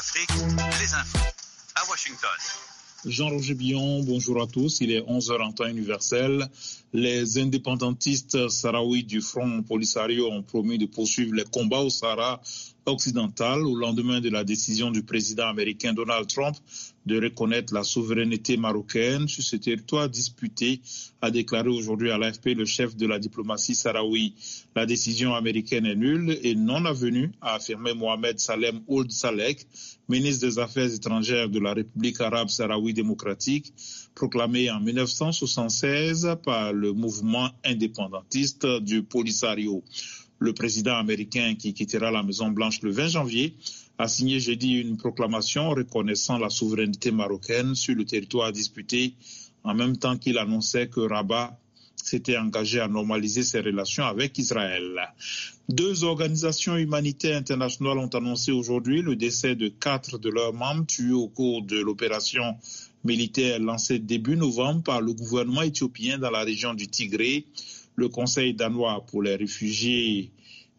Afrique, les infos à Washington. Jean-Roger Billon, bonjour à tous. Il est 11h en temps universel. Les indépendantistes sahraouis du Front Polisario ont promis de poursuivre les combats au Sahara occidental au lendemain de la décision du président américain Donald Trump de reconnaître la souveraineté marocaine sur ce territoire disputé, a déclaré aujourd'hui à l'AFP le chef de la diplomatie sahraoui. La décision américaine est nulle et non avenue, a affirmé Mohamed Salem Ould Salek, ministre des Affaires étrangères de la République arabe sahraoui démocratique, proclamé en 1976 par le mouvement indépendantiste du Polisario. Le président américain qui quittera la Maison-Blanche le 20 janvier a signé jeudi une proclamation reconnaissant la souveraineté marocaine sur le territoire disputé, en même temps qu'il annonçait que Rabat s'était engagé à normaliser ses relations avec Israël. 2 organisations humanitaires internationales ont annoncé aujourd'hui le décès de 4 de leurs membres tués au cours de l'opération militaire lancée début novembre par le gouvernement éthiopien dans la région du Tigré. Le Conseil danois pour les réfugiés,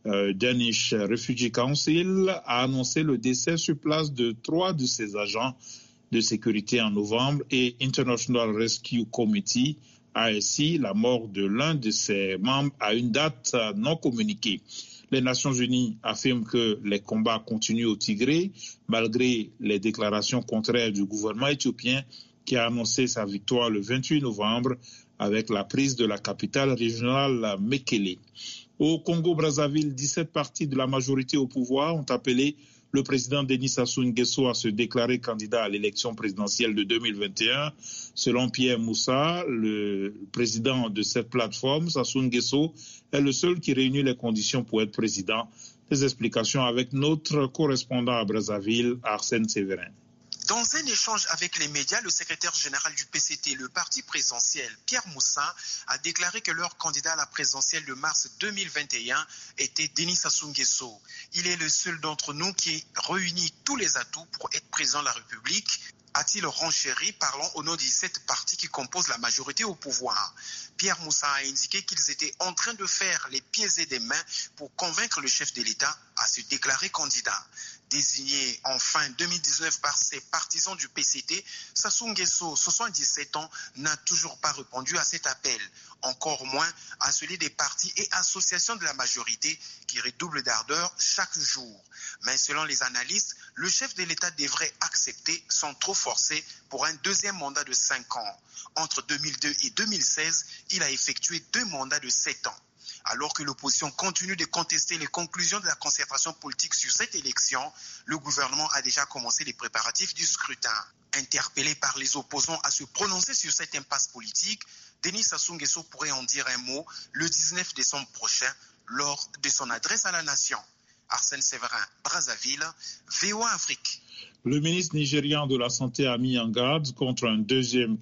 Danish Refugee Council, a annoncé le décès sur place de 3 de ses agents de sécurité en novembre et International Rescue Committee a ainsi la mort de l'un de ses membres à une date non communiquée. Les Nations Unies affirment que les combats continuent au Tigré malgré les déclarations contraires du gouvernement éthiopien qui a annoncé sa victoire le 28 novembre avec la prise de la capitale régionale Mekele. Au Congo-Brazzaville, 17 partis de la majorité au pouvoir ont appelé le président Denis Sassou Nguesso à se déclarer candidat à l'élection présidentielle de 2021. Selon Pierre Moussa, le président de cette plateforme, Sassou Nguesso est le seul qui réunit les conditions pour être président. Des explications avec notre correspondant à Brazzaville, Arsène Séverin. Dans un échange avec les médias, le secrétaire général du PCT, le parti présidentiel, Pierre Moussa, a déclaré que leur candidat à la présidentielle de mars 2021 était Denis Sassou Nguesso. Il est le seul d'entre nous qui réunit tous les atouts pour être président de la République, a-t-il renchéri, parlant au nom des 7 partis qui composent la majorité au pouvoir. Pierre Moussa a indiqué qu'ils étaient en train de faire les pieds et des mains pour convaincre le chef de l'État à se déclarer candidat. Désigné en fin 2019 par ses partisans du PCT, Sassou Nguesso, 77 ans, n'a toujours pas répondu à cet appel, encore moins à celui des partis et associations de la majorité qui redoublent d'ardeur chaque jour. Mais selon les analystes, le chef de l'État devrait accepter sans trop forcer pour un deuxième mandat de 5 ans. Entre 2002 et 2016, il a effectué 2 mandats de 7 ans. Alors que l'opposition continue de contester les conclusions de la concertation politique sur cette élection, le gouvernement a déjà commencé les préparatifs du scrutin. Interpellé par les opposants à se prononcer sur cette impasse politique, Denis Sassou Nguesso pourrait en dire un mot le 19 décembre prochain lors de son adresse à la nation. Arsène Séverin, Brazzaville, VOA Afrique. Le ministre nigérian de la Santé a mis en garde contre une deuxième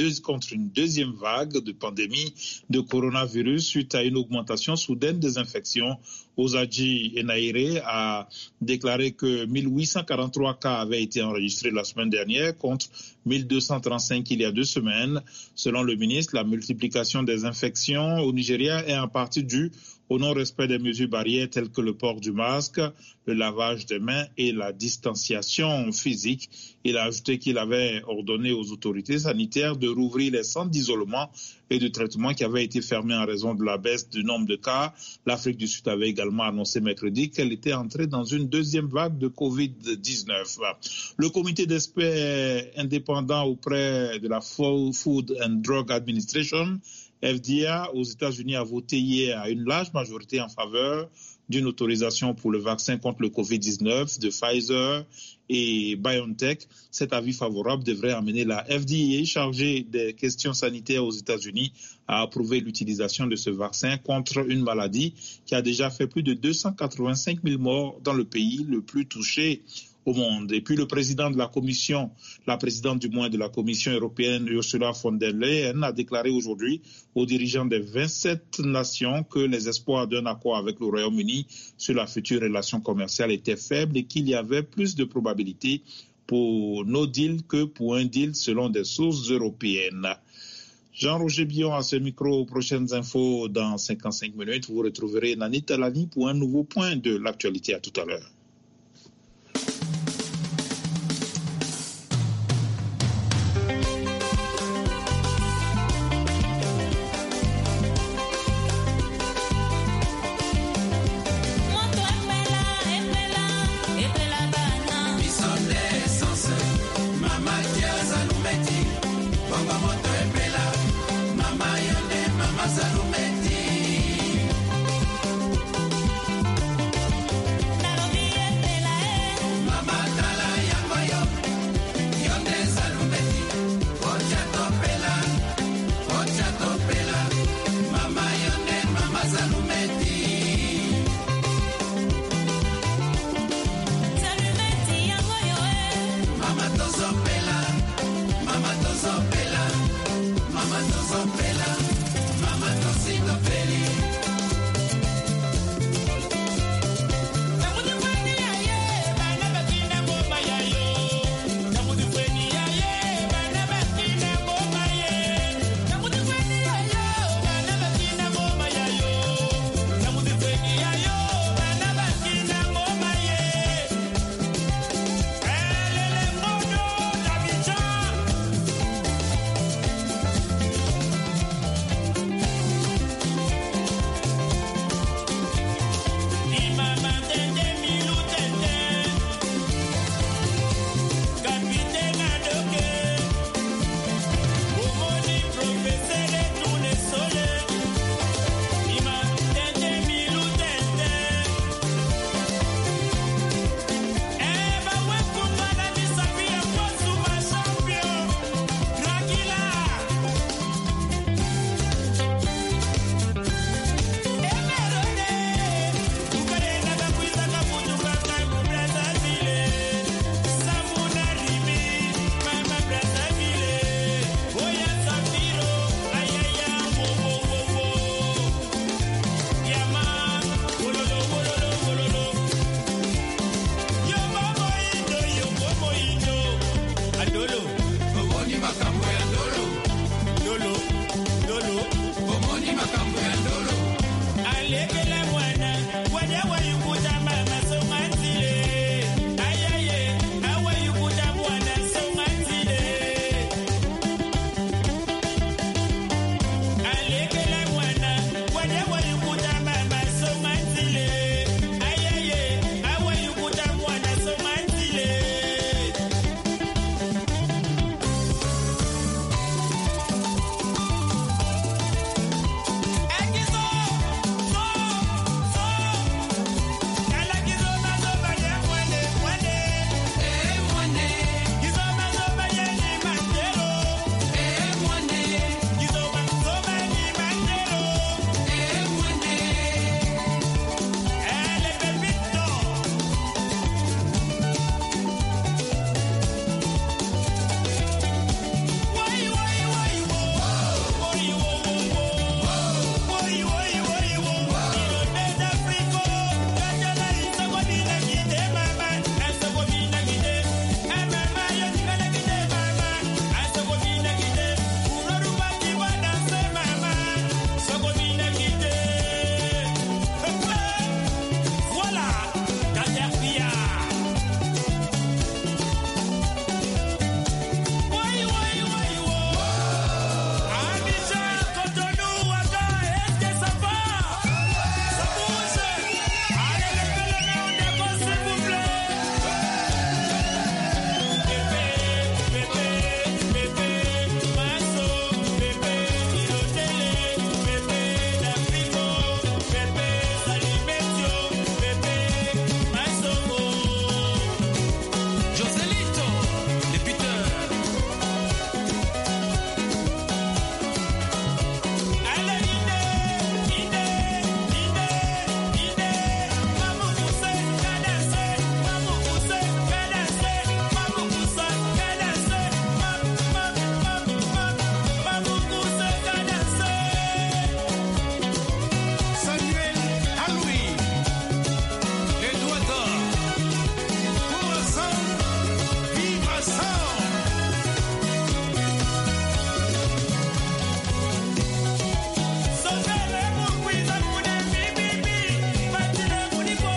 vague de pandémie de coronavirus suite à une augmentation soudaine des infections. Osaji Enaire a déclaré que 1843 cas avaient été enregistrés la semaine dernière contre 1235 il y a 2 semaines. Selon le ministre, la multiplication des infections au Nigeria est en partie due au non-respect des mesures barrières telles que le port du masque, le lavage des mains et la distanciation physique. Il a ajouté qu'il avait ordonné aux autorités sanitaires de rouvrir les centres d'isolement et de traitement qui avaient été fermés en raison de la baisse du nombre de cas. L'Afrique du Sud avait également annoncé mercredi qu'elle était entrée dans une deuxième vague de Covid-19. Le comité d'experts indépendant auprès de la Food and Drug Administration, FDA, aux États-Unis a voté hier à une large majorité en faveur d'une autorisation pour le vaccin contre le Covid-19 de Pfizer et BioNTech. Cet avis favorable devrait amener la FDA, chargée des questions sanitaires aux États-Unis, à approuver l'utilisation de ce vaccin contre une maladie qui a déjà fait plus de 285 000 morts dans le pays le plus touché au monde. Et puis le président de la Commission, la présidente du moins de la Commission européenne, Ursula von der Leyen, a déclaré aujourd'hui aux dirigeants des 27 nations que les espoirs d'un accord avec le Royaume-Uni sur la future relation commerciale étaient faibles et qu'il y avait plus de probabilités pour no deal que pour un deal selon des sources européennes. Jean-Roger Billon à ce micro. Prochaines infos dans 55 minutes. Vous retrouverez Nanit Talani pour un nouveau point de l'actualité. À tout à l'heure.